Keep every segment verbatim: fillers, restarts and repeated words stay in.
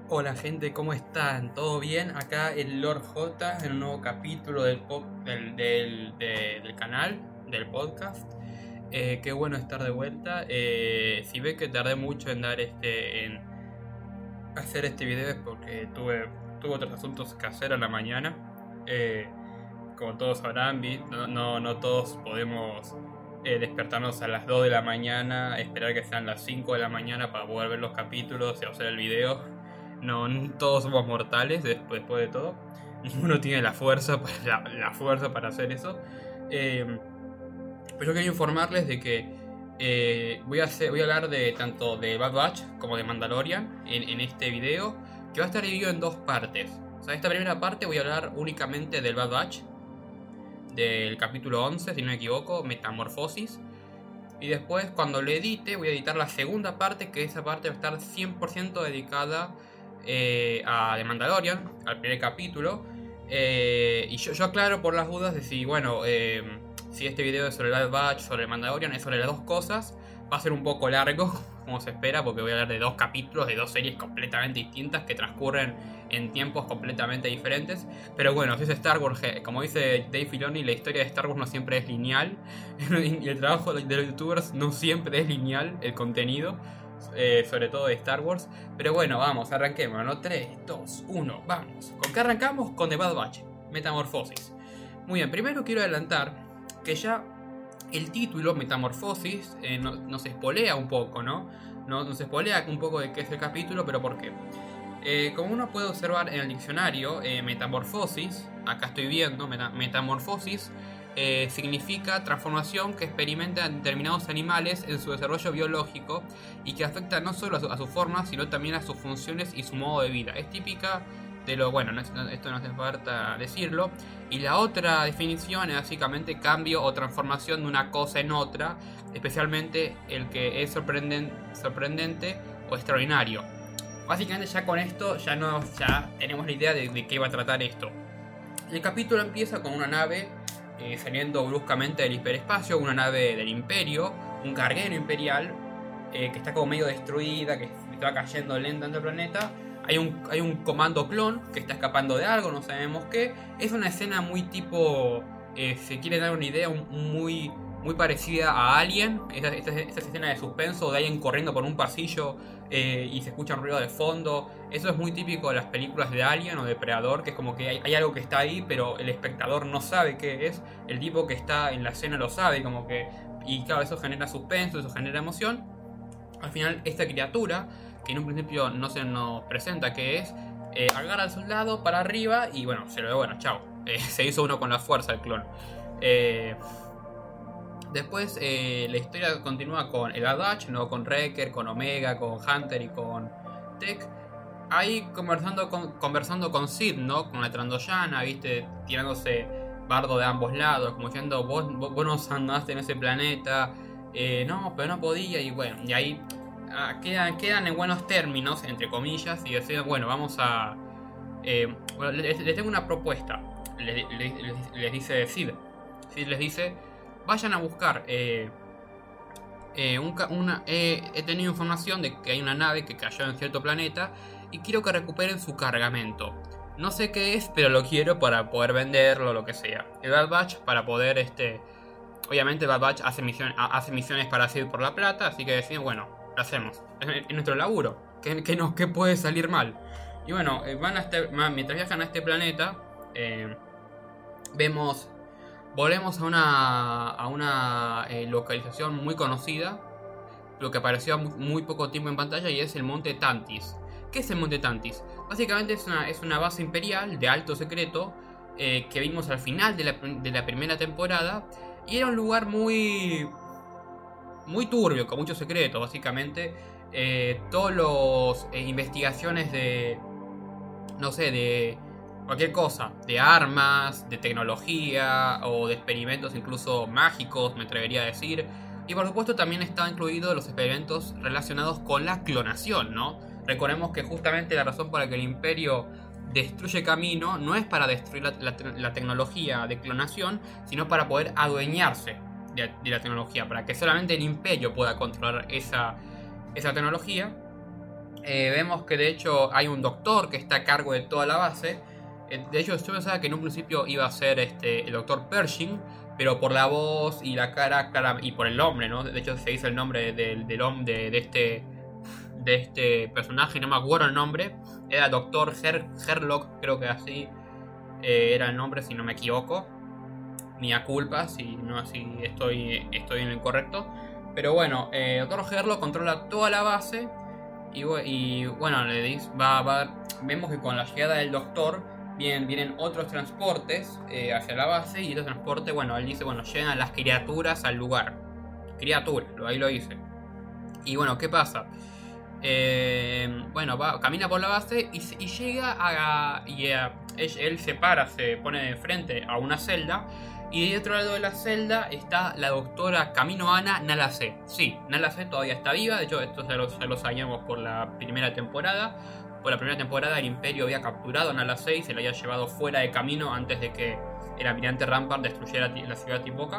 Hola gente, ¿cómo están? ¿Todo bien? Acá el Lord J en un nuevo capítulo del, po- del, del- de- del canal, del podcast. Eh, qué bueno estar de vuelta. Eh, si ve que tardé mucho en dar este, en hacer este video es porque tuve, tuve otros asuntos que hacer a la mañana. Eh, como todos sabrán, vi- no, no, no todos podemos eh, despertarnos a las dos de la mañana, esperar que sean las cinco de la mañana para poder ver los capítulos y hacer el video. No, no todos somos mortales después, después de todo. Ninguno tiene la fuerza para, la, la fuerza para hacer eso. Eh, pero yo quería informarles de que eh, voy, a hacer, voy a hablar de tanto de Bad Batch como de Mandalorian en, en este video, que va a estar dividido en dos partes. O sea, esta primera parte voy a hablar únicamente del Bad Batch, del capítulo once, si no me equivoco, Metamorfosis. Y después, cuando lo edite, voy a editar la segunda parte, que esa parte va a estar cien por ciento dedicada eh, a The Mandalorian, al primer capítulo. Eh, y yo, yo aclaro por las dudas de si, bueno, eh, si este video es sobre el Bad Batch, sobre el Mandalorian, es sobre las dos cosas. Va a ser un poco largo, como se espera, porque voy a hablar de dos capítulos, de dos series completamente distintas que transcurren en tiempos completamente diferentes. Pero bueno, si es Star Wars, como dice Dave Filoni, la historia de Star Wars no siempre es lineal. Y el trabajo de los youtubers no siempre es lineal, el contenido, eh, sobre todo de Star Wars. Pero bueno, vamos, arranquemos, ¿no? tres, dos, uno, vamos. ¿Con qué arrancamos? Con The Bad Batch, Metamorfosis. Muy bien, primero quiero adelantar que ya el título, Metamorfosis, eh, no, nos espolea un poco, ¿no? Nos, nos espolea un poco de qué es el capítulo, pero ¿por qué? Eh, como uno puede observar en el diccionario, eh, metamorfosis, acá estoy viendo, meta, metamorfosis, eh, significa transformación que experimentan determinados animales en su desarrollo biológico y que afecta no solo a su, a su forma, sino también a sus funciones y su modo de vida. Es típica de lo, bueno, no es, no, esto no hace falta decirlo. Y la otra definición es básicamente cambio o transformación de una cosa en otra, especialmente el que es sorprenden, sorprendente o extraordinario. Básicamente ya con esto ya, no, ya tenemos la idea de, de qué va a tratar esto. El capítulo empieza con una nave eh, saliendo bruscamente del hiperespacio, una nave del Imperio, un carguero imperial eh, que está como medio destruida, que está cayendo lenta en el planeta. Hay un, hay un comando clon que está escapando de algo, no sabemos qué. Es una escena muy tipo, eh, se quiere dar una idea, muy, muy parecida a Alien. Esa, esa, esa escena de suspenso de alguien corriendo por un pasillo eh, y se escucha un ruido de fondo. Eso es muy típico de las películas de Alien o de Predador, que es como que hay, hay algo que está ahí, pero el espectador no sabe qué es. El tipo que está en la escena lo sabe, como que... Y claro, eso genera suspenso, eso genera emoción. Al final, esta criatura, que en un principio no se nos presenta qué es, eh, agarra al soldado para arriba y bueno, se lo ve, bueno, chao. Eh, se hizo uno con la fuerza el clon. Eh, después eh, la historia continúa con el Bad Batch, ¿no? Con Wrecker, con Omega, con Hunter y con Tech. Ahí conversando con, conversando con Sid, ¿no? Con la Trandoshana, ¿viste? Tirándose bardo de ambos lados, como diciendo, vos, vos, vos no andaste en ese planeta. Eh, no, pero no podía, y bueno, y ahí ah, quedan, quedan en buenos términos, entre comillas, y deciden, bueno, vamos a... Eh, bueno, les, les tengo una propuesta, les, les, les, les dice Sid. Sid les dice, vayan a buscar... Eh, eh, un, una, eh, he tenido información de que hay una nave que cayó en cierto planeta y quiero que recuperen su cargamento. No sé qué es, pero lo quiero para poder venderlo o lo que sea. El Bad Batch para poder, este... Obviamente Bad Batch hace, misión, hace misiones para ir por la plata, así que deciden, bueno, lo hacemos. Es, es nuestro laburo. ¿Qué, qué, no, ¿Qué puede salir mal? Y bueno, van a este, mientras viajan a este planeta, eh, vemos... Volvemos a una, a una eh, localización muy conocida, lo que apareció muy, muy poco tiempo en pantalla, y es el Monte Tantis. ¿Qué es el Monte Tantis? Básicamente es una, es una base imperial de alto secreto eh, que vimos al final de la, de la primera temporada, y era un lugar muy, muy turbio, con muchos secretos, básicamente. Eh, todas las eh, investigaciones de, no sé, de... cualquier cosa, de armas, de tecnología o de experimentos incluso mágicos, me atrevería a decir. Y por supuesto también está incluido los experimentos relacionados con la clonación, ¿no? Recordemos que justamente la razón por la que el Imperio destruye Camino no es para destruir la, la, la tecnología de clonación, sino para poder adueñarse de, de la tecnología, para que solamente el Imperio pueda controlar esa, esa tecnología. Eh, vemos que de hecho hay un doctor que está a cargo de toda la base. Eh, de hecho, yo pensaba que en un principio iba a ser este, el doctor Pershing, pero por la voz y la cara, cara y por el nombre, ¿no? De hecho, se dice el nombre del, del hombre de, de este de este personaje, no me acuerdo el nombre. Era doctor Her Herlock, creo que así eh, era el nombre, si no me equivoco. Mía culpa, si no así estoy, estoy en el correcto. Pero bueno, eh, doctor Herlock controla toda la base. Y, y bueno, le dice, va, va, vemos que con la llegada del doctor vienen, vienen otros transportes eh, hacia la base. Y estos transportes, bueno, él dice, bueno, llegan a las criaturas al lugar. Criaturas, ahí lo dice. Y bueno, ¿qué pasa? Eh, bueno, va, camina por la base y, y llega a... Y a, él, él se para, se pone de frente a una celda. Y de otro lado de la celda está la doctora Kamino Ana Nala Se. Sí, Nala Se todavía está viva. De hecho, esto ya lo, ya lo sabíamos por la primera temporada. Por la primera temporada el Imperio había capturado a Nala Se y se la había llevado fuera de camino antes de que el almirante Rampart destruyera la ciudad de Tipoca.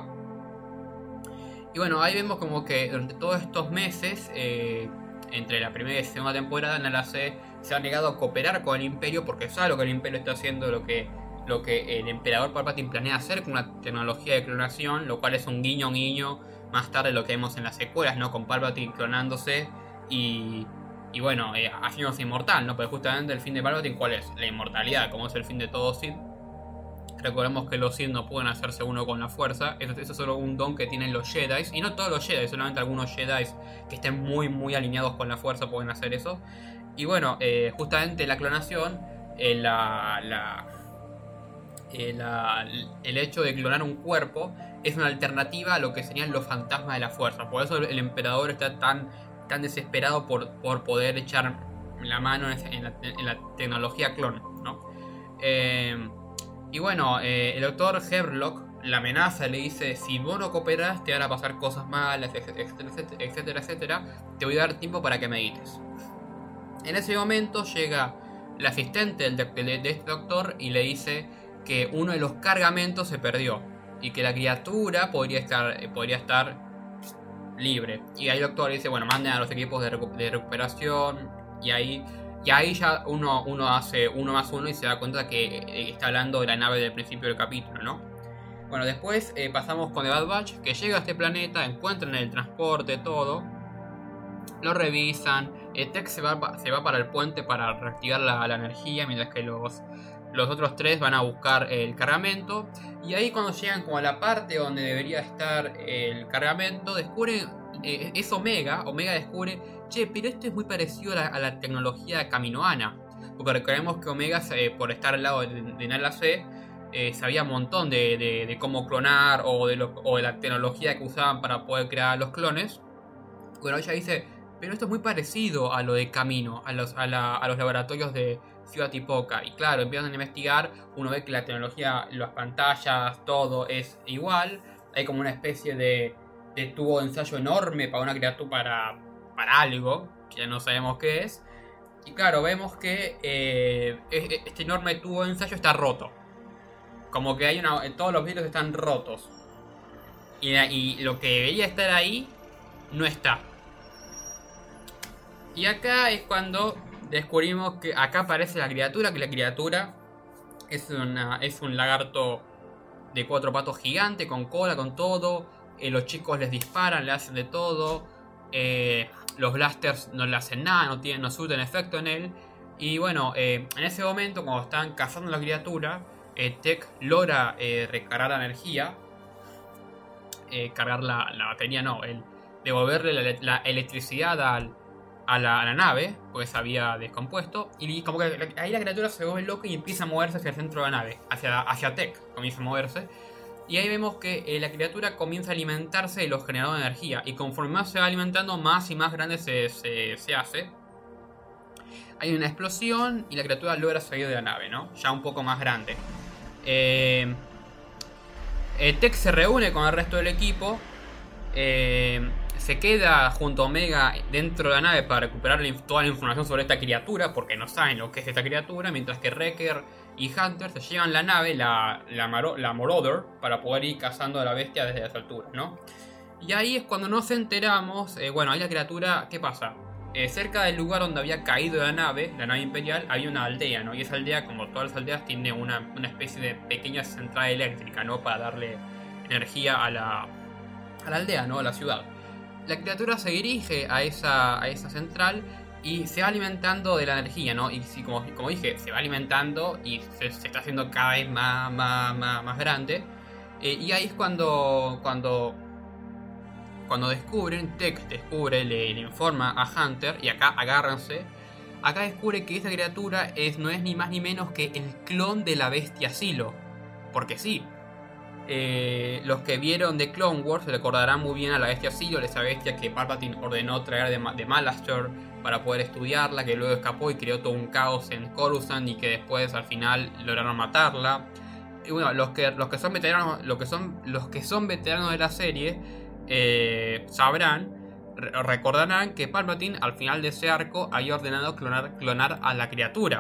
Y bueno, ahí vemos como que durante todos estos meses, eh, entre la primera y la segunda temporada, Nala Se se ha negado a cooperar con el Imperio porque sabe lo que el Imperio está haciendo, lo que... lo que el emperador Palpatine planea hacer con una tecnología de clonación, lo cual es un guiño guiño más tarde lo que vemos en las secuelas, ¿no? Con Palpatine clonándose y, y bueno, eh, haciéndose inmortal, ¿no? Pero justamente el fin de Palpatine, ¿cuál es? La inmortalidad, como es el fin de todo Sith. Recordemos que los Sith no pueden hacerse uno con la fuerza, eso, eso es solo un don que tienen los Jedi, y no todos los Jedi, solamente algunos Jedi que estén muy muy alineados con la fuerza pueden hacer eso. Y bueno, eh, justamente la clonación, eh, la... la El, el hecho de clonar un cuerpo es una alternativa a lo que serían los fantasmas de la fuerza. Por eso el emperador está tan, tan desesperado por, por poder echar la mano en la, en la tecnología clon, ¿no? Eh, y bueno, eh, el doctor Herlock la amenaza, le dice: si vos no cooperas te van a pasar cosas malas, etcétera, etcétera, etcétera. Te voy a dar tiempo para que medites. En ese momento llega el asistente de, de, de este doctor y le dice que uno de los cargamentos se perdió y que la criatura podría estar, podría estar libre. Y ahí el doctor dice, bueno, manden a los equipos de, recu de recuperación. Y ahí, y ahí ya uno, uno hace uno más uno y se da cuenta que está hablando de la nave del principio del capítulo, ¿no? Bueno, después eh, pasamos con The Bad Batch, que llega a este planeta, encuentran el transporte, todo. Lo revisan. El Tech se va, se va para el puente para reactivar la, la energía, mientras que los... Los otros tres van a buscar el cargamento. Y ahí cuando llegan como a la parte donde debería estar el cargamento, descubren, eh, es Omega. Omega descubre, che, pero esto es muy parecido a la, a la tecnología de Kamino Ana. Porque recordemos que Omega, eh, por estar al lado de, de Nala Se, eh, sabía un montón de, de, de cómo clonar o de, lo, o de la tecnología que usaban para poder crear los clones. Bueno, ella dice, pero esto es muy parecido a lo de Kamino, a los, a la, a los laboratorios de Ciudad Tipoca. Y claro, empiezan a investigar, uno ve que la tecnología, las pantallas, todo es igual. Hay como una especie de, de tubo de ensayo enorme para una criatura, para, para algo, que ya no sabemos qué es. Y claro, vemos que eh, este enorme tubo de ensayo está roto. Como que hay una, todos los vidrios están rotos. Y, y lo que debería estar ahí, no está. Y acá es cuando descubrimos que acá aparece la criatura, que la criatura es, una, es un lagarto de cuatro patos gigante, con cola, con todo. Eh, los chicos les disparan, le hacen de todo. Eh, los blasters no le hacen nada, no, tienen, no surten efecto en él. Y bueno, eh, en ese momento, cuando están cazando la criatura, eh, Tech logra eh, recargar la energía. Eh, cargar la, la batería, no, el devolverle la, la electricidad al... A la, a la nave, porque se había descompuesto. Y como que ahí la criatura se vuelve loca y empieza a moverse hacia el centro de la nave, hacia, hacia Tech, comienza a moverse. Y ahí vemos que eh, la criatura comienza a alimentarse de los generadores de energía. Y conforme más se va alimentando, más y más grande se, se, se hace. Hay una explosión y la criatura logra salir de la nave, ¿no? Ya un poco más grande. Eh, eh, Tech se reúne con el resto del equipo. Eh... Se queda junto a Omega dentro de la nave para recuperar toda la información sobre esta criatura, porque no saben lo que es esta criatura, mientras que Wrecker y Hunter se llevan la nave, la, la, Maro, la Marauder, para poder ir cazando a la bestia desde las alturas, ¿no? Y ahí es cuando nos enteramos, eh, bueno, ahí la criatura, ¿qué pasa? eh, cerca del lugar donde había caído la nave, la nave imperial, había una aldea, ¿no? Y esa aldea, como todas las aldeas, tiene una, una especie de pequeña central eléctrica, ¿no? Para darle energía a la, a la aldea, ¿no? A la ciudad. La criatura se dirige a esa, a esa central y se va alimentando de la energía, ¿no? Y si, como, como dije, se va alimentando y se, se está haciendo cada vez más, más, más, más grande. Eh, y ahí es cuando, cuando, cuando descubren, Tech descubre, le, le informa a Hunter, y acá agárrense, acá descubre que esa criatura es, no es ni más ni menos que el clon de la bestia Silo. Porque sí, eh, los que vieron The Clone Wars se recordarán muy bien a la bestia Silo, esa bestia que Palpatine ordenó traer de, de Malachor para poder estudiarla, que luego escapó y creó todo un caos en Coruscant y que después al final lograron matarla. Y bueno, los que, los que son veteranos, los que son, los que son veteranos de la serie eh, sabrán, re recordarán que Palpatine al final de ese arco había ordenado clonar, clonar a la criatura.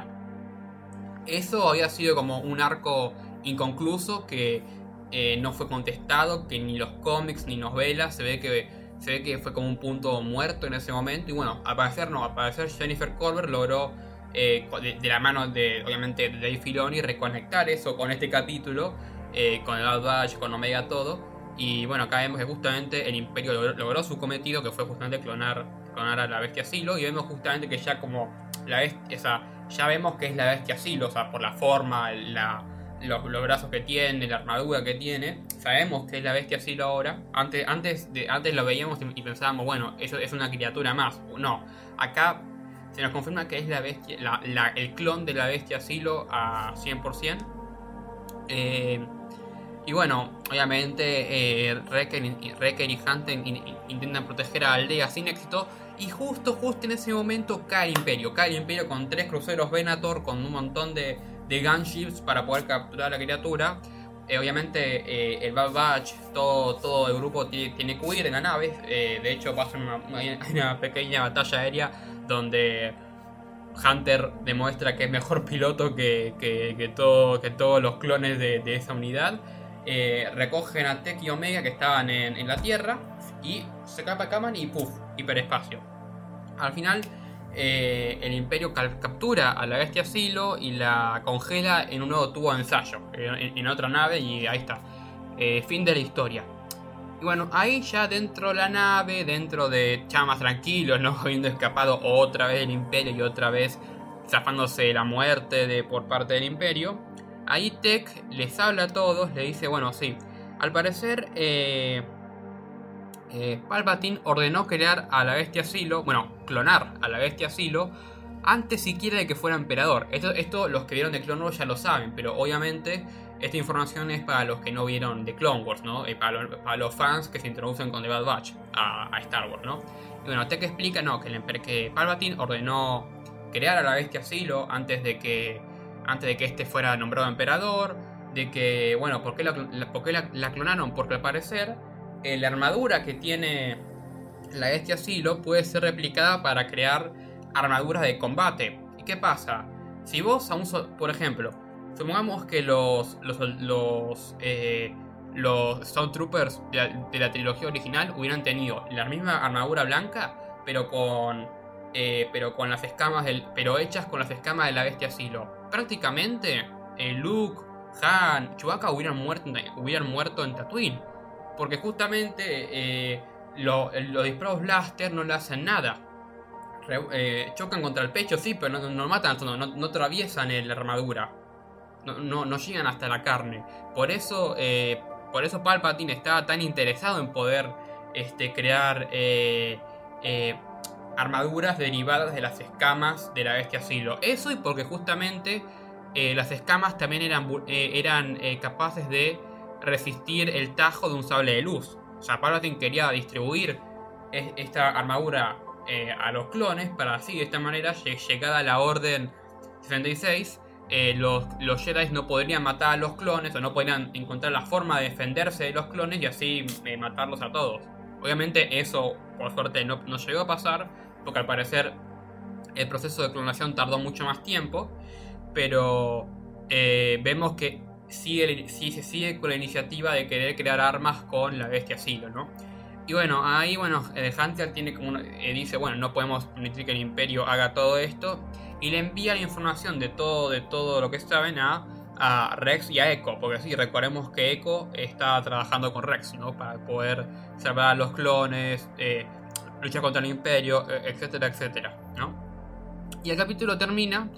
Eso había sido como un arco inconcluso que eh, no fue contestado, que ni los cómics ni novelas se ve que se ve que fue como un punto muerto en ese momento. Y bueno, al parecer no, al parecer Jennifer Colbert logró eh, de, de la mano de, obviamente, de Dave Filoni, reconectar eso con este capítulo, eh, con el Bad Batch, con Omega, todo. Y bueno, acá vemos que justamente el Imperio logró, logró su cometido, que fue justamente clonar, clonar a la bestia Silo. Y vemos justamente que ya como la bestia, o sea, ya vemos que es la bestia Silo, o sea, por la forma, la, los, los brazos que tiene, la armadura que tiene, sabemos que es la bestia Silo ahora. Antes, antes, de, antes lo veíamos y, y pensábamos, bueno, eso es una criatura más. No, acá se nos confirma que es la bestia, la, la, el clon de la bestia Silo a cien por ciento. Eh, y bueno, obviamente eh, Wrecker y, Wrecker y Hunter in, in, intentan proteger a la aldea sin éxito. Y justo, justo en ese momento cae el Imperio. Cae el Imperio con tres cruceros Venator, con un montón de, de gunships para poder capturar a la criatura. Eh, obviamente eh, el Bad Batch, todo, todo el grupo tiene, tiene que huir en la nave. Eh, de hecho pasa una, una, una pequeña batalla aérea donde Hunter demuestra que es mejor piloto que, que, que, todo, que todos los clones de, de esa unidad. Eh, recogen a Tech y Omega que estaban en, en la Tierra y se capan y puff, hiperespacio. Al final eh, el Imperio captura a la bestia Silo y la congela en un nuevo tubo de ensayo, en, en otra nave, y ahí está. Eh, fin de la historia. Y bueno, ahí ya dentro de la nave, dentro de ya más tranquilos, ¿no? Habiendo escapado otra vez del Imperio y otra vez zafándose de la muerte de, por parte del Imperio. Ahí Tech les habla a todos, le dice, bueno, sí, al parecer eh, eh, Palpatine ordenó crear a la bestia Silo, bueno, clonar a la bestia Silo, antes siquiera de que fuera emperador. Esto, esto los que vieron de Clone Wars ya lo saben, pero obviamente esta información es para los que no vieron de Clone Wars, ¿no? Eh, para, lo, para los fans que se introducen con The Bad Batch a, a Star Wars, ¿no? Y bueno, Tech explica, no, que, el, que Palpatine ordenó crear a la bestia Silo antes de que antes de que este fuera nombrado emperador, de que, bueno, ¿por qué la, por qué la, la clonaron? Porque al parecer eh, la armadura que tiene la bestia Silo puede ser replicada para crear armaduras de combate. ¿Y qué pasa? Si vos, a un, por ejemplo, supongamos que los los, los, eh, los Stormtroopers de la, de la trilogía original hubieran tenido la misma armadura blanca, pero con... Eh, pero con las escamas del, pero hechas con las escamas de la bestia Silo. Prácticamente eh, Luke, Han, Chewbacca hubieran muerto, hubieran muerto en Tatooine, porque justamente eh, lo, los disparos blaster no le hacen nada. Re, eh, chocan contra el pecho, sí, pero no, no matan, no, no, no atraviesan la armadura, no, no, no llegan hasta la carne. Por eso, eh, por eso Palpatine estaba tan interesado en poder este, crear eh, eh, armaduras derivadas de las escamas de la bestia Silo. Eso y porque justamente eh, las escamas también eran, eh, eran eh, capaces de resistir el tajo de un sable de luz. O sea, Palpatine quería distribuir es, esta armadura eh, a los clones para así, de esta manera, llegada a la Orden sesenta y seis, eh, los, los Jedi no podrían matar a los clones o no podrían encontrar la forma de defenderse de los clones y así eh, matarlos a todos. Obviamente eso, por suerte, no, no llegó a pasar, porque al parecer el proceso de clonación tardó mucho más tiempo, pero eh, vemos que sigue, sí se sigue con la iniciativa de querer crear armas con la bestia Silo, ¿no? Y bueno, ahí bueno, eh, Hunter tiene como una- eh, dice, bueno, no podemos permitir que el Imperio haga todo esto. Y le envía la información de todo, de todo lo que saben a, a Rex y a Echo. Porque sí, recordemos que Echo está trabajando con Rex, ¿no? Para poder salvar a los clones, eh, luchar contra el Imperio, eh, etcétera, etcétera, ¿no? Y el capítulo termina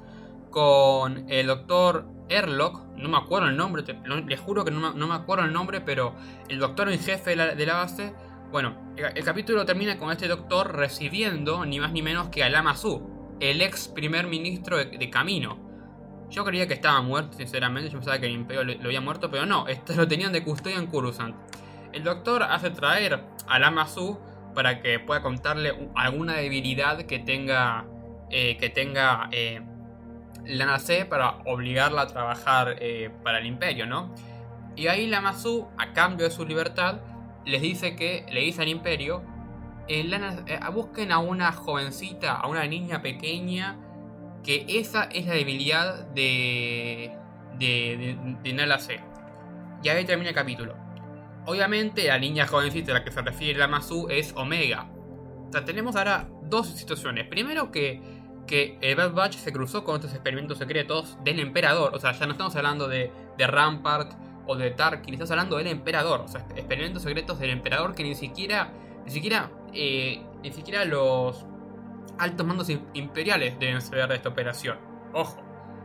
con el doctor Erlock, no me acuerdo el nombre, te, no, les juro que no me, no me acuerdo el nombre, pero el doctor en jefe de la, de la base. Bueno, el, el capítulo termina con este doctor recibiendo ni más ni menos que a Lama Su, el ex primer ministro de, de Camino. Yo creía que estaba muerto, sinceramente, yo pensaba que el Imperio lo, lo había muerto, pero no, esto lo tenían de custodia en Coruscant. El doctor hace traer a Lama Su para que pueda contarle alguna debilidad que tenga, eh, que tenga eh, Lana C para obligarla a trabajar eh, para el Imperio, ¿no? Y ahí Lama Su, a cambio de su libertad, les dice que, le dice al Imperio, eh, Lana, eh, busquen a una jovencita, a una niña pequeña, que esa es la debilidad de, de, de, de Nala C. Y ahí termina el capítulo. Obviamente la niña jovencita a la que se refiere Lama Su es Omega. O sea, tenemos ahora dos situaciones. Primero que, que el Bad Batch se cruzó con estos experimentos secretos del Emperador. O sea, ya no estamos hablando de, de Rampart o de Tarkin, estamos hablando del Emperador. O sea, experimentos secretos del Emperador que ni siquiera, ni siquiera, eh, ni siquiera los altos mandos imperiales deben saber de esta operación. Ojo.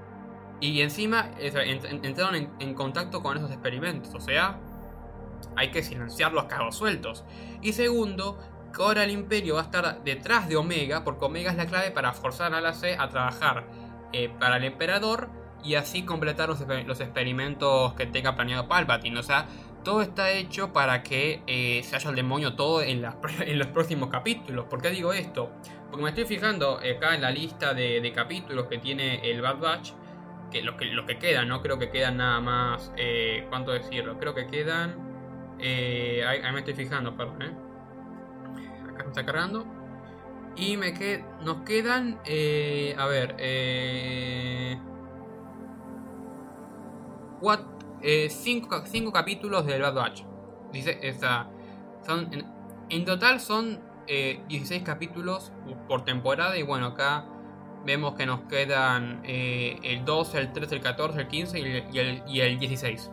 Y encima entraron en, en contacto con esos experimentos. O sea, hay que silenciar los cabos sueltos. Y segundo, que ahora el Imperio va a estar detrás de Omega, porque Omega es la clave para forzar a la C a trabajar eh, para el Emperador y así completar los, los experimentos que tenga planeado Palpatine. O sea, todo está hecho para que eh, se haya el demonio todo en, la, en los próximos capítulos. ¿Por qué digo esto? Porque me estoy fijando acá en la lista de, de capítulos que tiene el Bad Batch, que lo que, lo que quedan, no creo que quedan nada más, eh, ¿cuánto decirlo? Creo que quedan, eh, ahí, ahí me estoy fijando, perdón, eh. Acá me está cargando. Y me qued, nos quedan, eh, a ver, eh, cuatro, eh, cinco, cinco capítulos del Bad Batch. Dice, esa, son, en, en total son eh, dieciséis capítulos por temporada. Y bueno, acá vemos que nos quedan eh, el doce, el trece, el catorce, el quince y el, y el, y el dieciséis.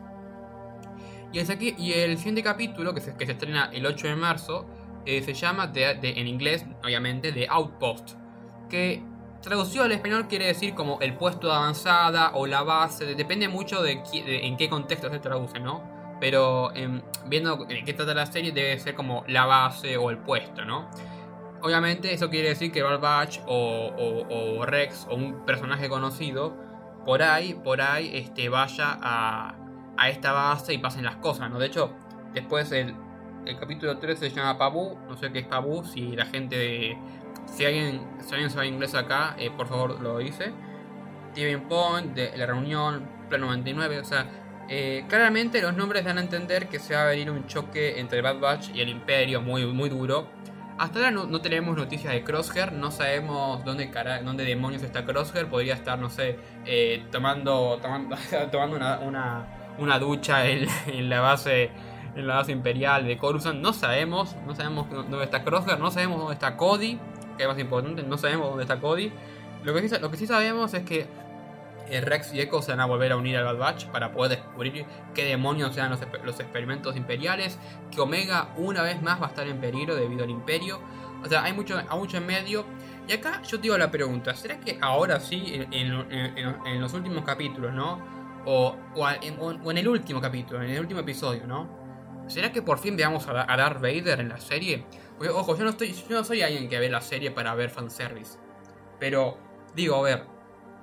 Y el, y el siguiente capítulo, que se, que se estrena el ocho de marzo, eh, se llama, de, de, en inglés, obviamente, The Outpost. Que traducido al español quiere decir como el puesto de avanzada o la base. Depende mucho de, de en qué contexto se traduce, ¿no? Pero eh, viendo de qué trata la serie, debe ser como la base o el puesto, ¿no? Obviamente eso quiere decir que Bad Batch o, o, o Rex o un personaje conocido por ahí, por ahí este, vaya a, a esta base y pasen las cosas, ¿no? De hecho, después el, el capítulo tres se llama Pabu, no sé qué es Pabu, si la gente de, si alguien, si alguien sabe inglés acá, eh, por favor lo dice. Tipping Point, de la reunión, Plan noventa y nueve, o sea, eh, claramente los nombres dan a entender que se va a venir un choque entre Bad Batch y el Imperio muy, muy duro. Hasta ahora no, no tenemos noticias de Crosshair, no sabemos dónde, cara, dónde demonios está Crosshair. Podría estar, no sé, eh, tomando, tomando, tomando una, una, una ducha en, en, la base, en la base imperial de Coruscant. No sabemos, no sabemos dónde está Crosshair, no sabemos dónde está Cody, que es más importante, no sabemos dónde está Cody. Lo que sí, lo que sí sabemos es que eh, Rex y Echo se van a volver a unir al Bad Batch para poder descubrir qué demonios sean los, los experimentos imperiales, que Omega una vez más va a estar en peligro debido al Imperio. O sea, hay mucho, hay mucho en medio. Y acá yo te digo la pregunta, ¿será que ahora sí, en, en, en, en los últimos capítulos, ¿no? O, o, en, o en el último capítulo, en el último episodio, ¿no? ¿Será que por fin veamos a, a Darth Vader en la serie? Porque, ojo, yo no, estoy, yo no soy alguien que ve la serie para ver fanservice. Pero, digo, a ver,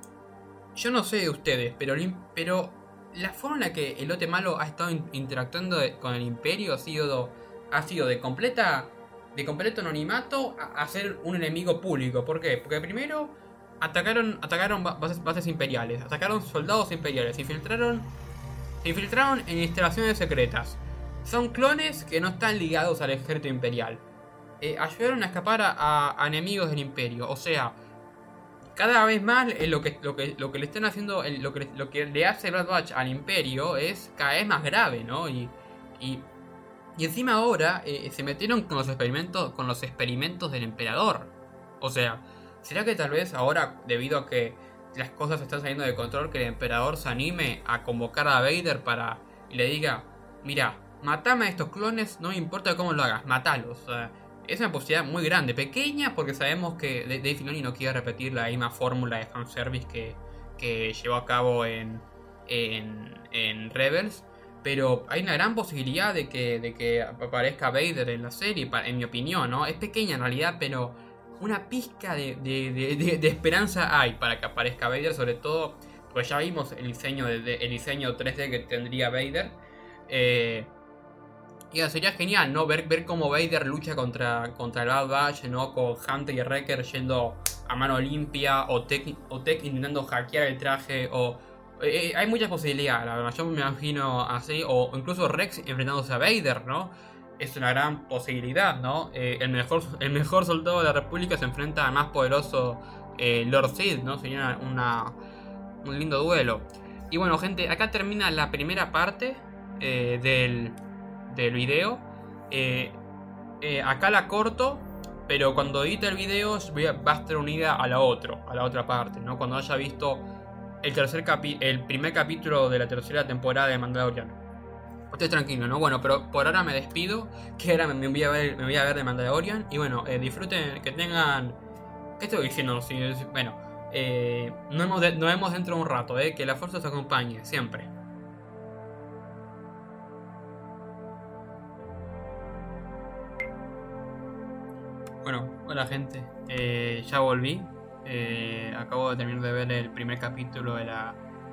yo no sé de ustedes, pero, pero la forma en la que el Lote Malo ha estado interactuando de, con el Imperio ha sido, ha sido de completa de completo anonimato a, a ser un enemigo público. ¿Por qué? Porque primero atacaron, atacaron bases, bases imperiales, atacaron soldados imperiales, se infiltraron, se infiltraron en instalaciones secretas. Son clones que no están ligados al ejército imperial. Eh, ayudaron a escapar a, a, a enemigos del Imperio. O sea, cada vez más eh, lo, que, lo, que, lo que le están haciendo, eh, lo, que, lo que le hace Bad Batch al Imperio es cada vez más grave, ¿no? Y, y, Y encima ahora eh, se metieron con los experimentos, con los experimentos del emperador. O sea, ¿será que tal vez ahora, debido a que las cosas están saliendo de control, que el emperador se anime a convocar a Vader para y le diga, mira, matame a estos clones, no me importa cómo lo hagas, matalos? O sea, es una posibilidad muy grande, pequeña, porque sabemos que Dave Filoni no quiere repetir la misma fórmula de fanservice que, que llevó a cabo en, en, en Rebels. Pero hay una gran posibilidad de que, de que aparezca Vader en la serie, en mi opinión, ¿no? Es pequeña en realidad, pero una pizca de, de, de, de, de esperanza hay para que aparezca Vader, sobre todo porque ya vimos el diseño, de, de, el diseño tres D que tendría Vader. Eh, y sería genial, ¿no? Ver, ver cómo Vader lucha contra, contra el Bad Batch, ¿no? Con Hunter y Wrecker yendo a mano limpia, o Tech, o Tech intentando hackear el traje, o... Eh, hay muchas posibilidades, la verdad, yo me imagino así, o incluso Rex enfrentándose a Vader, ¿no? Es una gran posibilidad, ¿no? Eh, el, mejor, el mejor soldado de la República se enfrenta al más poderoso eh, Lord Sith, ¿no? Sería una, un lindo duelo. Y bueno, gente, acá termina la primera parte eh, del, del video. Eh, eh, acá la corto, pero cuando edite el video voy a, va a estar unida a la otra, a la otra parte, ¿no? Cuando haya visto el tercer capi el primer capítulo de la tercera temporada de Mandalorian. Estoy tranquilo, ¿no? Bueno, pero por ahora me despido. Que ahora me voy a ver, me voy a ver de Mandalorian. Y bueno, eh, disfruten, que tengan... ¿Qué estoy diciendo? Sí, bueno, eh, nos, vemos de, nos vemos dentro de un rato, ¿eh? Que la fuerza os acompañe, siempre. Bueno, hola gente. Eh, ya volví. Eh, acabo de terminar de ver el primer capítulo de la,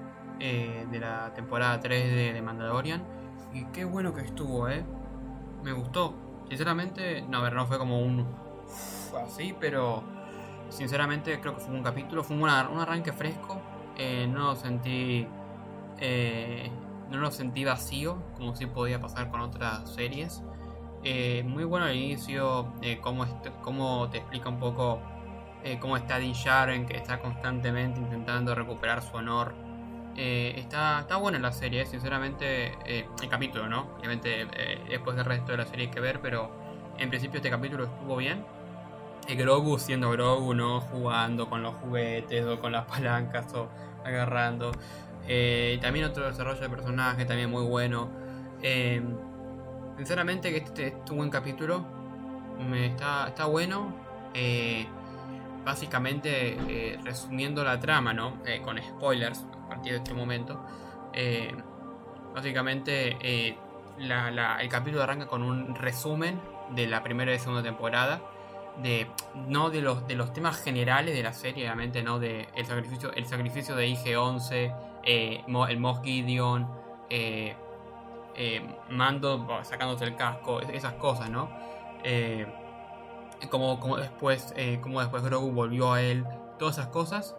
eh, de la temporada tres de, de Mandalorian. Y qué bueno que estuvo, eh. Me gustó. Sinceramente, no, a ver, no fue como un uf, así, pero sinceramente creo que fue un capítulo, fue una, un arranque fresco. Eh, no lo sentí, eh, no lo sentí vacío, como si podía pasar con otras series. Eh, muy bueno el inicio, eh, cómo, est- cómo te explica un poco eh, cómo está Din Djarin, que está constantemente intentando recuperar su honor. Eh, está, está buena la serie, eh, sinceramente, eh, el capítulo, ¿no? Obviamente eh, después del resto de la serie hay que ver, pero en principio este capítulo estuvo bien. Eh, Grogu siendo Grogu, ¿no? Jugando con los juguetes o con las palancas o agarrando. Eh, también otro desarrollo de personaje también muy bueno. Eh, sinceramente que este, este es un buen capítulo. Me está, está bueno. Eh, básicamente eh, resumiendo la trama, ¿no? Eh, con spoilers a partir de este momento. Eh, básicamente eh, la, la, el capítulo arranca con un resumen de la primera y segunda temporada. De, no de los, de los temas generales de la serie, obviamente, ¿no? De el sacrificio, el sacrificio de I G once, eh, el Moff Gideon, eh, eh, Mando sacándose el casco, esas cosas, ¿no? Eh, como, como después eh, como después Grogu volvió a él, todas esas cosas.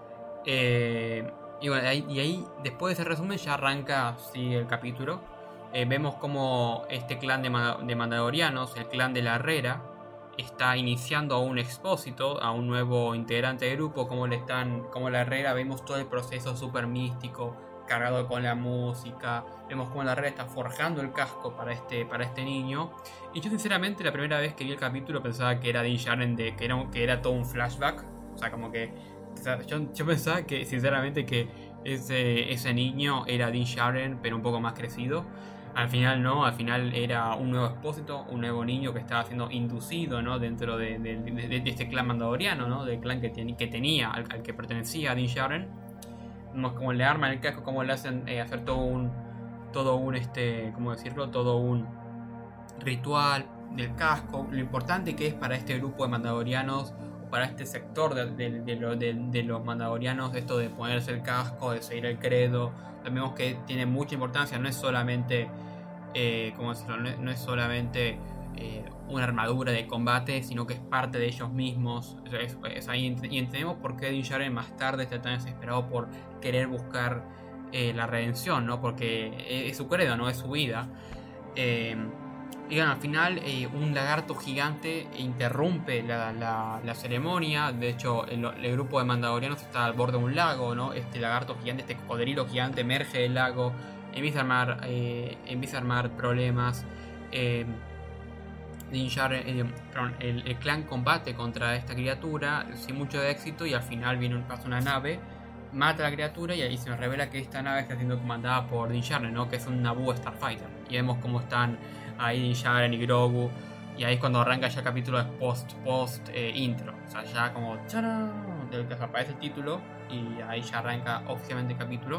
Eh, y bueno, ahí, y ahí después de ese resumen ya arranca sí, el capítulo. Eh, vemos como este clan de, de Mandalorianos, el clan de la Herrera, está iniciando a un expósito, a un nuevo integrante del grupo, como le están, como la Herrera, vemos todo el proceso súper místico, cargado con la música, vemos cómo la Herrera está forjando el casco para este, para este niño. Y yo sinceramente la primera vez que vi el capítulo pensaba que era Din Djarin, de, que, era, que era todo un flashback, o sea, como que, o sea, yo, yo pensaba que sinceramente que ese, ese niño era Din Djarin, pero un poco más crecido. Al final no, al final era un nuevo expósito, un nuevo niño que estaba siendo inducido, ¿no? Dentro de, de, de, de este clan mandaloriano, ¿no? Del clan que, ten, que tenía, al, al que pertenecía a Din Djarin. Vemos cómo le arman el casco, cómo le hacen eh, hacer todo un, todo un, este, ¿cómo decirlo? Todo un ritual del casco, lo importante que es para este grupo de mandalorianos, para este sector de, de, de, lo, de, de los mandalorianos, esto de ponerse el casco, de seguir el credo. Vemos que tiene mucha importancia, no es solamente... Eh, ¿cómo decirlo? No, no es solamente eh, una armadura de combate, sino que es parte de ellos mismos. Es, es ahí, y entendemos por qué Din Djarin más tarde está tan desesperado por querer buscar eh, la redención, ¿no? Porque es su credo, no es su vida. Eh, y bueno, al final eh, un lagarto gigante interrumpe la, la, la ceremonia. De hecho, el, el grupo de mandalorianos está al borde de un lago, ¿no? Este lagarto gigante, este cocodrilo gigante emerge del lago. Empieza a armar, eh, empieza a armar problemas. Eh, Din Djarin, eh, perdón, el, el clan combate contra esta criatura sin mucho éxito y al final viene un, pasa una nave, mata a la criatura y ahí se nos revela que esta nave está siendo comandada por Din Djarin, ¿no? Que es un Naboo Starfighter. Y vemos cómo están ahí Din Djarin y Grogu. Y ahí es cuando arranca ya el capítulo de post, post eh, intro. O sea, ya como ¡charán! Del que aparece el título. Y ahí ya arranca oficialmente el capítulo.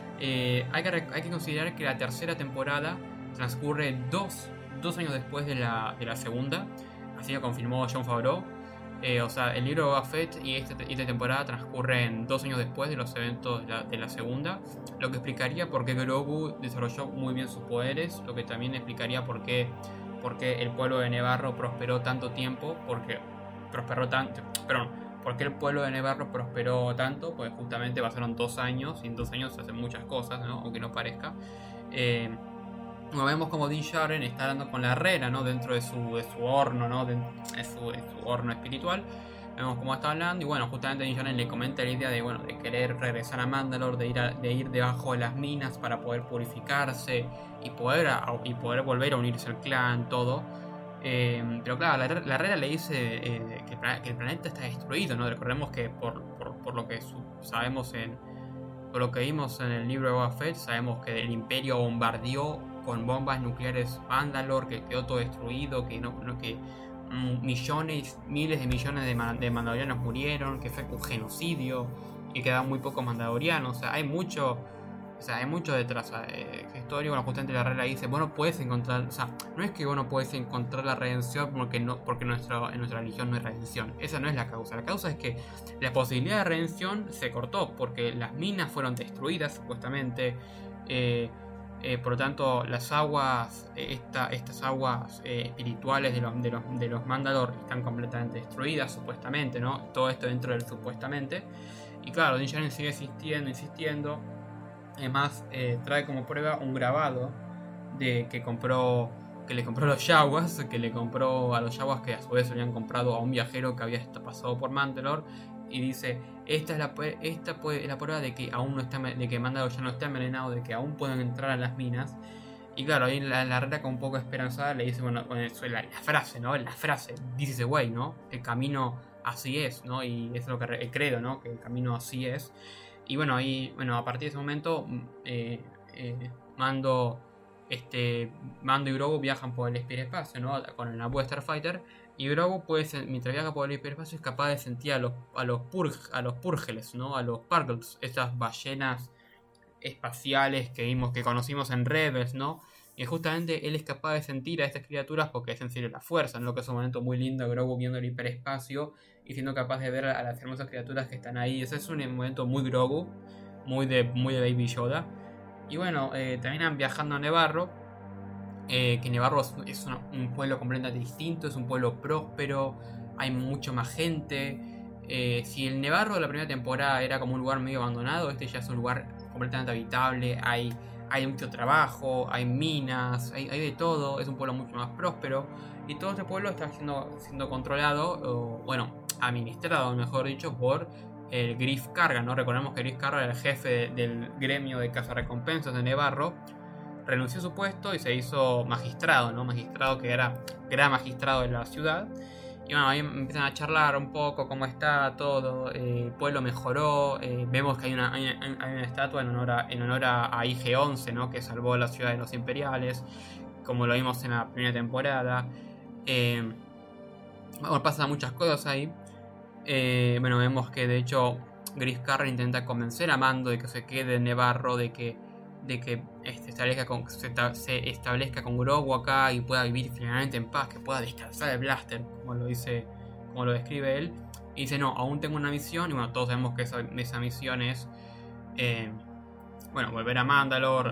Eh, hay, que, hay que considerar que la tercera temporada transcurre dos, dos años después de la, de la segunda. Así lo confirmó Jon Favreau. Eh, o sea, el libro de Boba Fett y esta, esta temporada transcurren dos años después de los eventos de la, de la segunda. Lo que explicaría por qué Grogu desarrolló muy bien sus poderes. Lo que también explicaría por qué, por qué el pueblo de Nevarro prosperó tanto tiempo. Porque prosperó tanto. Perdón. ¿Por qué el pueblo de Nevarro prosperó tanto? Pues justamente pasaron dos años y en dos años se hacen muchas cosas, ¿no? Aunque no parezca. Eh, Como vemos como Din Djarin está hablando con la Rera, ¿no? Dentro de su, de su horno, ¿no? De, de, su, de su horno espiritual. Vemos cómo está hablando y bueno, justamente Din Djarin le comenta la idea de, bueno, de querer regresar a Mandalore, de ir, a, de ir debajo de las minas para poder purificarse y poder, a, y poder volver a unirse al clan, todo. Eh, pero claro, la, la Rera le dice eh, que, el, que el planeta está destruido, ¿no? Recordemos que por, por, por lo que su, sabemos en... Por lo que vimos en el libro de Boba Fett, sabemos que el Imperio bombardeó con bombas nucleares Mandalore, que quedó todo destruido, que no, no que millones, miles de millones de, man, de mandalorianos murieron, que fue un genocidio y quedaban muy pocos mandalorianos. O sea, hay mucho, o sea, hay mucho detrás de esta historia. Bueno, justamente la regla dice, vos no puedes encontrar, o sea, no es que vos no puedes encontrar la redención porque no, porque nuestra, en nuestra religión no hay redención. Esa no es la causa. La causa es que la posibilidad de redención se cortó porque las minas fueron destruidas supuestamente. Eh, Eh, por lo tanto, las aguas, esta, estas aguas eh, espirituales de los, de, los, de los Mandalor están completamente destruidas, supuestamente, ¿no? Todo esto dentro del supuestamente. Y claro, Din Djarin sigue insistiendo, insistiendo. Además, eh, trae como prueba un grabado de que compró, que le compró a los Yaguas, que le compró a los Yaguas que a su vez se habían comprado a un viajero que había pasado por Mandalore. Y dice, esta es la, esta es la prueba de que aún no está, de que Mandalore ya no está envenenado, de que aún pueden entrar a las minas. Y claro, ahí la, la Rera con un poco esperanzada le dice, bueno, la, la frase, ¿no? La frase, this is the way, ¿no? El camino así es, ¿no? Y es lo que el credo, ¿no? Que el camino así es. Y bueno, ahí, bueno, a partir de ese momento, eh, eh, Mando, este, Mando y Grogu viajan por el hiperespacio, ¿no? Con el Naboo Starfighter. Y Grogu, puede, mientras viaja por el hiperespacio, es capaz de sentir a los, a los, purg, a los purgeles, ¿no? A los Purgles, estas ballenas espaciales que vimos, que conocimos en Rebels, ¿no? Y justamente él es capaz de sentir a estas criaturas porque es sensible a la fuerza, ¿no? Que es un momento muy lindo, Grogu viendo el hiperespacio y siendo capaz de ver a las hermosas criaturas que están ahí. Ese es un momento muy Grogu, muy de, muy de Baby Yoda. Y bueno, eh, terminan viajando a Nevarro. Eh, que Nevarro es, es una, un pueblo completamente distinto, es un pueblo próspero, hay mucho más gente. Eh, si el Nevarro de la primera temporada era como un lugar medio abandonado, este ya es un lugar completamente habitable, hay, hay mucho trabajo, hay minas, hay, hay de todo, es un pueblo mucho más próspero. Y todo este pueblo está siendo, siendo controlado, o bueno, administrado, mejor dicho, por el Griff Karga, ¿no? Recordemos que Griff Karga era el jefe de, del gremio de cazarrecompensas de Nevarro. Renunció a su puesto y se hizo magistrado, ¿no? Magistrado que era, que era magistrado de la ciudad. Y bueno, ahí empiezan a charlar un poco cómo está todo. Eh, el pueblo mejoró. Eh, vemos que hay una, hay, hay una estatua en honor a, en honor a, a I G once, ¿no? Que salvó la ciudad de los imperiales, como lo vimos en la primera temporada. Eh, bueno, pasan muchas cosas ahí. Eh, bueno, vemos que de hecho Griff Karga intenta convencer a Mando de que se quede en Nevarro, de que de que este, establezca con, se, se establezca con Grogu acá y pueda vivir finalmente en paz, que pueda descansar el blaster, como lo dice, como lo describe él. Y dice, no, aún tengo una misión. Y bueno, todos sabemos que esa, esa misión es eh, bueno, volver a Mandalore.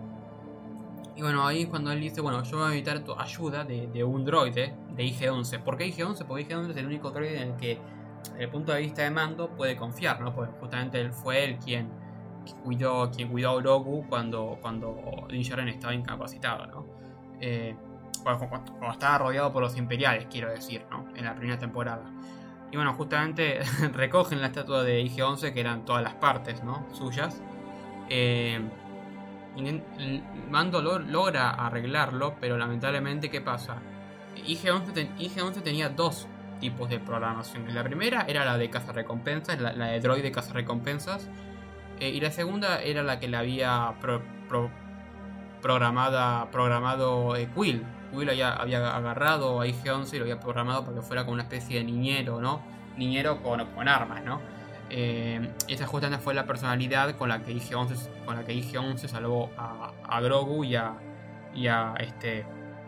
Y bueno, ahí es cuando él dice, bueno, yo voy a necesitar tu ayuda de, de un droide de I G once. ¿Por qué I G once? Porque I G once es el único droide en el que, desde el punto de vista de Mando, puede confiar, ¿no? Porque justamente él fue él quien cuidó, quien cuidó a Grogu cuando, cuando Din Djarin estaba incapacitado, ¿no? Eh, cuando, cuando, cuando estaba rodeado por los imperiales, quiero decir, ¿no? En la primera temporada. Y bueno, justamente recogen la estatua de I G once, que eran todas las partes, ¿no? Suyas. Eh, Mando lo, logra arreglarlo, pero lamentablemente, ¿qué pasa? I G once, ten, I G once tenía dos tipos de programación. La primera era la de cazarrecompensas, la, la de droid de cazarrecompensas. Eh, y la segunda era la que le había pro, pro, programada, programado eh, Quill. Quill había, había agarrado a I G once y lo había programado para que fuera como una especie de niñero, ¿no? Niñero con, con armas, ¿no? Eh, esa justamente fue la personalidad con la que I G once, con la que I G once salvó a, a Grogu y a, y a este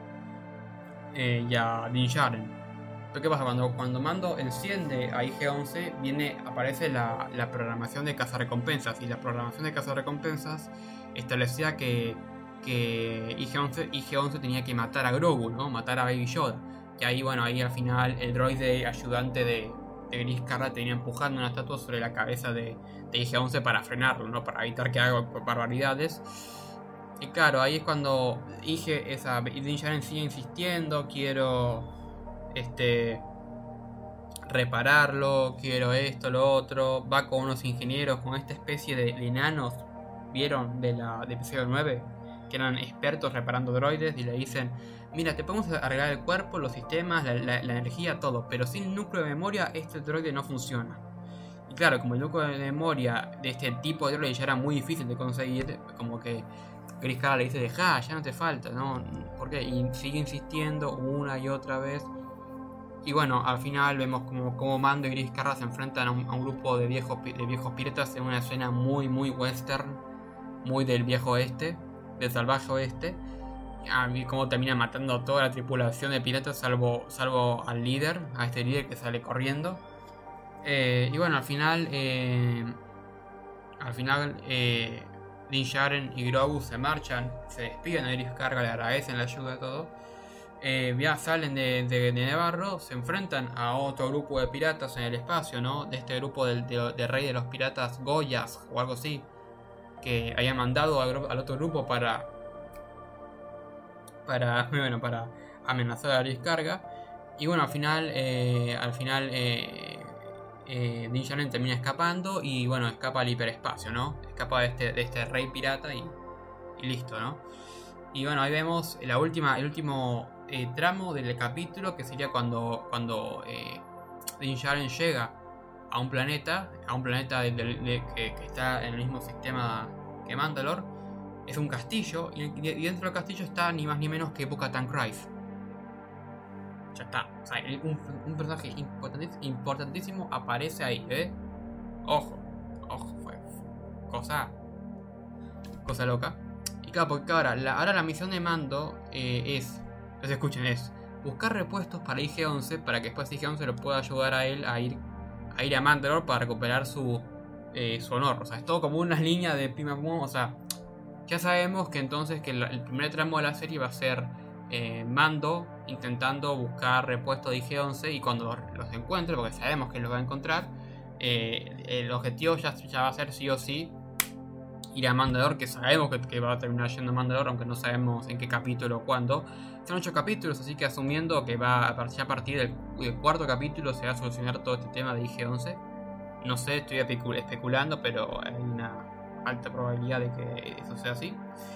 eh, y a Din Djarin. Pero ¿qué pasa? Cuando, cuando Mando enciende a I G once, viene, aparece la, la programación de cazarrecompensas. Y la programación de cazarrecompensas establecía que, que I G once, I G once tenía que matar a Grogu, ¿no? Matar a Baby Yoda. Y ahí, bueno, ahí al final el droide ayudante de, de Greez Karga tenía empujando una estatua sobre la cabeza de, de I G once para frenarlo, ¿no? Para evitar que haga barbaridades. Y claro, ahí es cuando I G, esa, Din Djarin sigue insistiendo, quiero... este repararlo, quiero esto, lo otro. Va con unos ingenieros, con esta especie de, de enanos, ¿vieron? De la de episodio nueve, que eran expertos reparando droides, y le dicen: mira, te podemos arreglar el cuerpo, los sistemas, la, la, la energía, todo, pero sin núcleo de memoria este droide no funciona. Y claro, como el núcleo de memoria de este tipo de droide ya era muy difícil de conseguir, como que Greez Karga le dice: deja, ya no te falta, ¿no? ¿Por qué? Y sigue insistiendo una y otra vez. Y bueno, al final vemos como, como Mando y Greez Karga se enfrentan a un, a un grupo de viejos, de viejos piratas en una escena muy, muy western, muy del viejo oeste, del salvaje oeste. Y como termina matando a toda la tripulación de piratas, salvo, salvo al líder, a este líder que sale corriendo. Eh, y bueno, al final, eh, al final, eh, Din Djarin y Grogu se marchan, se despiden a Greez Karga, le agradecen la ayuda y todo. Eh, ya salen de, de, de Nevarro, se enfrentan a otro grupo de piratas en el espacio, ¿no? De este grupo del de, de rey de los piratas, Goyas o algo así, que había mandado al, al otro grupo para para bueno para amenazar a Greez Karga. Y bueno, al final eh, al final eh, eh, Din Djarin termina escapando y bueno, escapa al hiperespacio, ¿no? Escapa de este, de este rey pirata y, y listo, ¿no? Y bueno, ahí vemos la última, el último eh, tramo del capítulo, que sería cuando, cuando eh, Din Djarin llega a un planeta, a un planeta de, de, de, que, que está en el mismo sistema que Mandalore. Es un castillo, y, y dentro del castillo está ni más ni menos que Bo-Katan Kryze. Ya está, o sea, un, un personaje importantísimo, importantísimo aparece ahí, ¿eh? Ojo, ojo, fue cosa, cosa loca. Y claro, porque ahora la, ahora la misión de Mando eh, es, les escuchen, es buscar repuestos para I G once, para que después I G once lo pueda ayudar a él a ir a, ir a Mandalore para recuperar su, eh, su honor. O sea, es todo como una línea de pim pam pum. O sea, ya sabemos que entonces que el, el primer tramo de la serie va a ser eh, Mando intentando buscar repuestos de I G once, y cuando los, los encuentre, porque sabemos que los va a encontrar, eh, el objetivo ya, ya va a ser sí o sí ir a Mandalore, que sabemos que, que va a terminar yendo a Mandalore, aunque no sabemos en qué capítulo o cuándo. Son ocho capítulos, así que asumiendo que va a partir, a partir del, del cuarto capítulo se va a solucionar todo este tema de I G once. No sé, estoy especulando, pero hay una alta probabilidad de que eso sea así.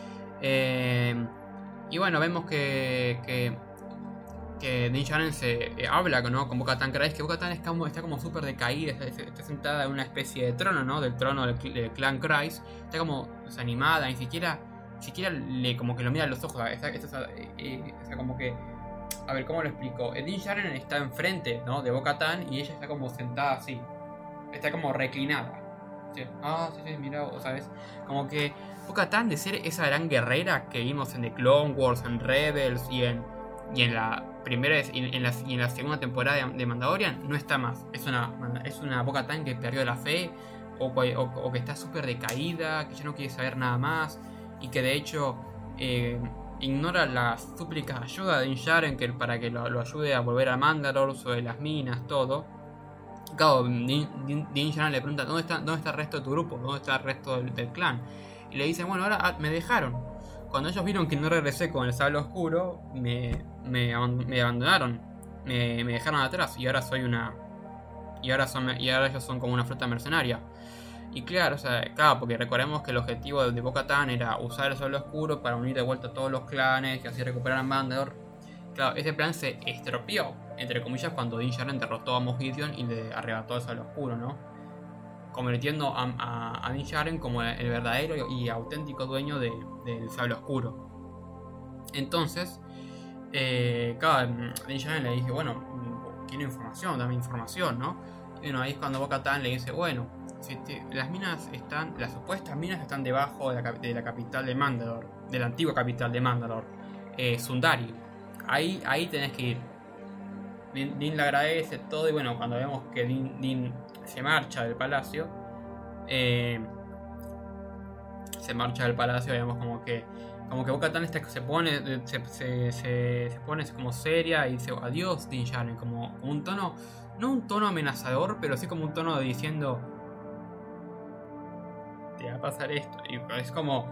Eh, y bueno, vemos que, que, que Din Djarin se eh, habla, ¿no?, con Bo-Katan Kryze, que Bo-Katan está como, está como súper decaída, está, está sentada en una especie de trono, ¿no?, del trono del, del clan Kryze. Está como desanimada, ni siquiera, ni siquiera le, como que lo mira a los ojos. Está, está, eh, está como que, a ver, ¿cómo lo explico? Din Djarin está enfrente, ¿no?, de Bo-Katan, y ella está como sentada así, está como reclinada. ¿Sí? Ah, sí, sí, mira, ¿sabes? Como que Bo-Katan, de ser esa gran guerrera que vimos en The Clone Wars, en Rebels y en, y en la primera y en, en, la, y en la segunda temporada de, de Mandalorian, no está más. Es una, es una Bo-Katan que perdió la fe, o, o, o que está súper decaída, que ya no quiere saber nada más, y que de hecho eh, ignora las súplicas de ayuda de Din Djarin que, para que lo, lo ayude a volver a Mandalore, sobre las minas, todo. Claro, Din, Din, Din Djarin le pregunta: ¿dónde está, ¿dónde está el resto de tu grupo? ¿Dónde está el resto del, del clan? Y le dicen: bueno, ahora ah, me dejaron. Cuando ellos vieron que no regresé con el sable oscuro, me, me, me abandonaron, me, me dejaron atrás, y ahora soy una y ahora son y ahora ellos son como una flota mercenaria. Y claro, o sea, claro, porque recordemos que el objetivo de Bo-Katan era usar el sable oscuro para unir de vuelta a todos los clanes y así recuperar a Mandalore. claro, ese plan se estropeó, entre comillas, cuando Din Djarin derrotó a Moff Gideon y le arrebató el sable oscuro, ¿no? Convirtiendo a, a, a Din Djarin como el verdadero y auténtico dueño de, del sable oscuro. Entonces, eh, claro, Din Djarin le dije, bueno, quiero información, dame información, ¿no? Y bueno, ahí es cuando Bo-Katan le dice, bueno, si te, las minas están, las supuestas minas están debajo de la, de la capital de Mandalore, de la antigua capital de Mandalore, eh, Sundari. Ahí, ahí tenés que ir. Din, Din le agradece todo y bueno, cuando vemos que Din, Din se marcha del palacio, eh, se marcha del palacio, vemos como que como que Bo-Katan se pone se, se, se, se pone como seria y dice adiós Din Djarin, como, como un tono, no un tono amenazador, pero sí como un tono de diciendo te va a pasar esto, y es como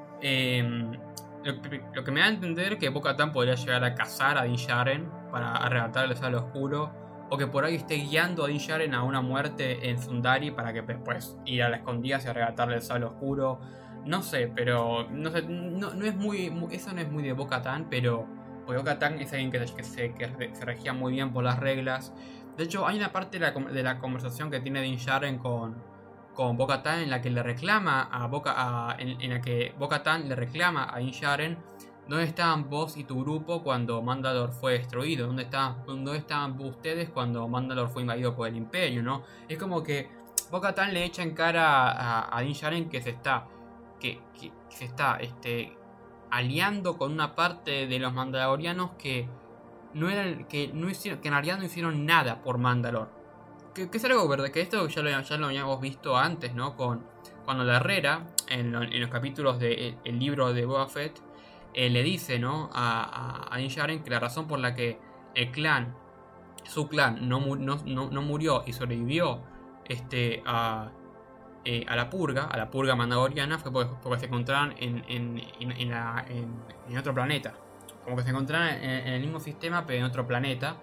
eh, lo, lo que me da a entender que Bo-Katan podría llegar a cazar a Din Djarin para arrebatarle el sable oscuro, o que por ahí esté guiando a Din Djarin a una muerte en Sundari para que después ir a la escondida y arrebatarle el sable oscuro. No sé, pero no, sé, no, no es muy, muy, eso no es muy de Bo-Katan, pero porque Bo-Katan es alguien que, que, se, que se regía muy bien por las reglas. De hecho, hay una parte de la, de la conversación que tiene Din Djarin con, con Bo-Katan en la que le reclama a Boca, a, en, en la que Bo-Katan le reclama a Din Djarin ¿dónde estaban vos y tu grupo cuando Mandalore fue destruido? ¿Dónde estaban, dónde estaban ustedes cuando Mandalore fue invadido por el Imperio, ¿no? Es como que Bo-Katan le echa en cara a, a Din Djarin que se está que, que, que se está este, aliando con una parte de los mandalorianos que no eran que no hicieron que en realidad no hicieron nada por Mandalore. Que, que es algo verdad, que esto ya lo, ya lo habíamos visto antes, ¿no? Con cuando la Herrera en, lo, en los capítulos del de, libro de Boba Fett eh, le dice, ¿no? A, a, a Din Djarin que la razón por la que el clan, su clan, no, no, no, no murió y sobrevivió este, a, eh, a la purga, a la purga mandaloriana, fue porque, porque se encontraban en, en, en, en, la, en, en otro planeta. Como que se encontraban en, en el mismo sistema, pero en otro planeta.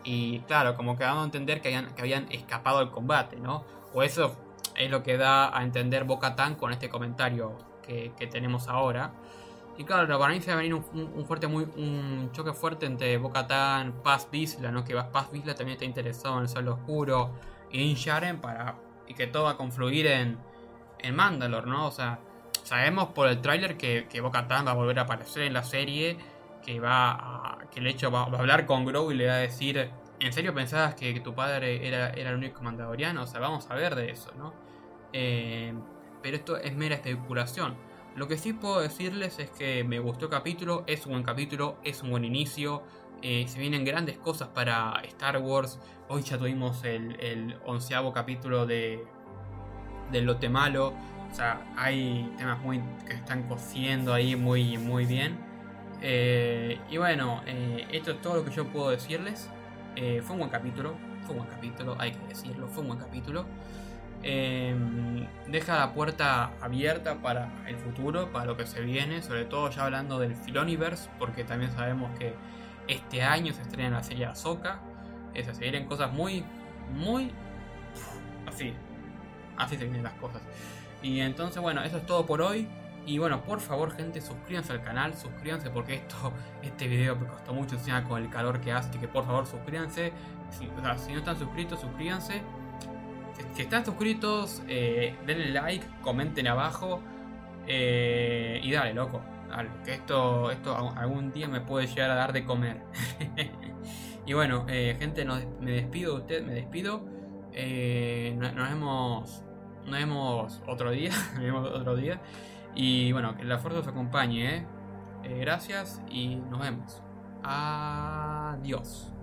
Y claro, como que dando a entender que habían, que habían escapado del combate, ¿no? O eso es lo que da a entender Bo-Katan con este comentario que, que tenemos ahora. Y claro, para mí se va a venir un, un, un fuerte muy un choque fuerte entre Bo-Katan, Paz Vizsla, ¿no? Que Paz Vizsla también está interesado en el Sable Oscuro y Din Djarin para y que todo va a confluir en, en Mandalore, ¿no? O sea, sabemos por el tráiler que, que Bo-Katan va a volver a aparecer en la serie, que va a, que el hecho va, va a hablar con Grogu y le va a decir, ¿en serio pensabas que, que tu padre era, era el único mandaloriano? O sea, vamos a ver de eso, ¿no? Eh, pero esto es mera especulación. Lo que sí puedo decirles es que me gustó el capítulo, es un buen capítulo, es un buen inicio, eh, se vienen grandes cosas para Star Wars. Hoy ya tuvimos el, el onceavo capítulo de del lote malo, o sea, hay temas muy que están cociendo ahí muy, muy bien. Eh, y bueno, eh, esto es todo lo que yo puedo decirles. Eh, fue un buen capítulo, fue un buen capítulo, hay que decirlo, fue un buen capítulo. Eh, deja la puerta abierta para el futuro, para lo que se viene, sobre todo ya hablando del Filoniverse, porque también sabemos que este año se estrena la serie Ahsoka. Esas se vienen cosas muy, muy así, así se vienen las cosas. Y entonces bueno, eso es todo por hoy. Y bueno, por favor gente, suscríbanse al canal, suscríbanse porque esto, este video me costó mucho encima con el calor que hace, que por favor suscríbanse. Si, o sea, si no están suscritos, suscríbanse. Si, si están suscritos, eh, denle like, comenten abajo eh, y dale, loco, dale, que esto, esto algún día me puede llegar a dar de comer. Y bueno, eh, gente, nos, me despido de usted, me despido. Eh, nos, nos vemos, nos vemos otro día, nos vemos otro día. Y bueno, que la fuerza os acompañe, ¿eh? Eh, gracias y nos vemos. Adiós.